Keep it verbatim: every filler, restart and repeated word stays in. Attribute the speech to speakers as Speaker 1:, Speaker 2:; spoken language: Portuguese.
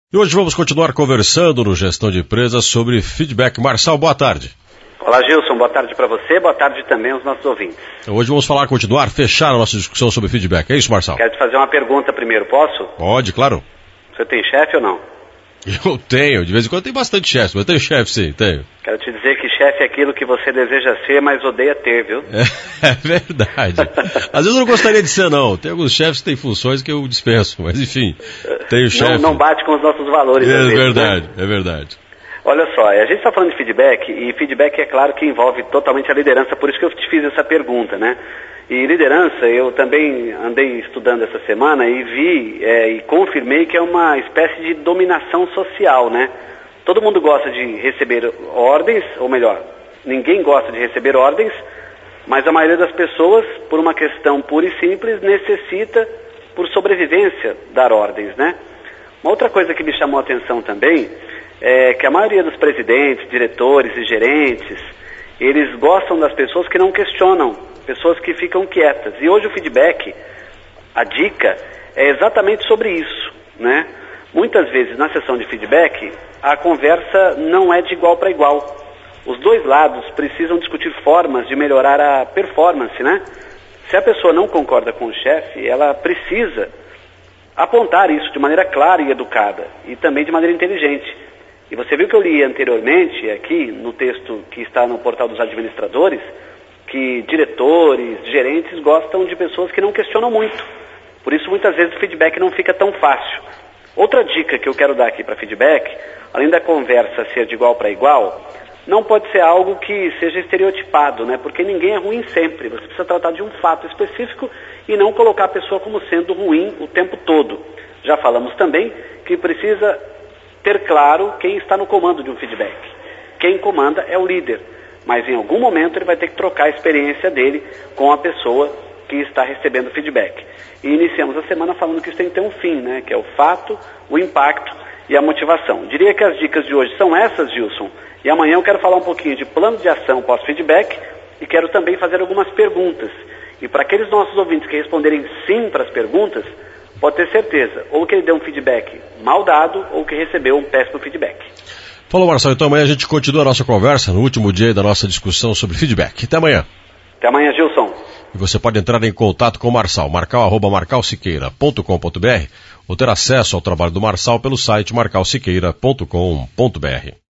Speaker 1: E hoje vamos continuar conversando no Gestão de Empresas sobre feedback. Marçal, boa tarde.
Speaker 2: Olá, Gilson, boa tarde para você, boa tarde também aos nossos ouvintes.
Speaker 1: Hoje vamos falar, continuar, fechar a nossa discussão sobre feedback. É isso, Marçal?
Speaker 2: Quero te fazer uma pergunta primeiro, posso?
Speaker 1: Pode, claro.
Speaker 2: Você tem chefe ou não?
Speaker 1: Eu tenho, de vez em quando tem bastante chefe, mas eu tenho chefe sim, tenho.
Speaker 2: Quero te dizer que chefe é aquilo que você deseja ser, mas odeia ter, viu?
Speaker 1: É, é verdade. Às vezes eu não gostaria de ser, não. Tem alguns chefes que têm funções que eu dispenso, mas enfim, tenho chefe.
Speaker 2: Não, não bate com os nossos valores.
Speaker 1: É
Speaker 2: vezes,
Speaker 1: verdade,
Speaker 2: né?
Speaker 1: é verdade.
Speaker 2: Olha só, a gente está falando de feedback, e feedback é claro que envolve totalmente a liderança, por isso que eu te fiz essa pergunta, né? E liderança, eu também andei estudando essa semana e vi é, e confirmei que é uma espécie de dominação social, né? Todo mundo gosta de receber ordens, ou melhor, ninguém gosta de receber ordens, mas a maioria das pessoas, por uma questão pura e simples, necessita, por sobrevivência, dar ordens, né? Uma outra coisa que me chamou a atenção também é que a maioria dos presidentes, diretores e gerentes, eles gostam das pessoas que não questionam, pessoas que ficam quietas. E hoje o feedback, a dica, é exatamente sobre isso, né? Muitas vezes na sessão de feedback, a conversa não é de igual para igual. Os dois lados precisam discutir formas de melhorar a performance, né? Se a pessoa não concorda com o chefe, ela precisa apontar isso de maneira clara e educada, e também de maneira inteligente. E você viu que eu li anteriormente, aqui no texto que está no portal dos administradores, que diretores, gerentes gostam de pessoas que não questionam muito. Por isso, muitas vezes, o feedback não fica tão fácil. Outra dica que eu quero dar aqui para feedback, além da conversa ser de igual para igual, não pode ser algo que seja estereotipado, né? Porque ninguém é ruim sempre. Você precisa tratar de um fato específico e não colocar a pessoa como sendo ruim o tempo todo. Já falamos também que precisa ter claro quem está no comando de um feedback. Quem comanda é o líder, mas em algum momento ele vai ter que trocar a experiência dele com a pessoa que está recebendo feedback. E iniciamos a semana falando que isso tem que ter um fim, né? Que é o fato, o impacto e a motivação. Diria que as dicas de hoje são essas, Gilson, e amanhã eu quero falar um pouquinho de plano de ação pós-feedback e quero também fazer algumas perguntas. E para aqueles nossos ouvintes que responderem sim para as perguntas, pode ter certeza, ou que ele deu um feedback mal dado, ou que recebeu um péssimo feedback.
Speaker 1: Falou, Marçal. Então amanhã a gente continua a nossa conversa no último dia da nossa discussão sobre feedback. Até amanhã.
Speaker 2: Até amanhã, Gilson.
Speaker 1: E você pode entrar em contato com o Marçal, marcal arroba marcal siqueira ponto com ponto br, ou ter acesso ao trabalho do Marçal pelo site marcal siqueira ponto com ponto br.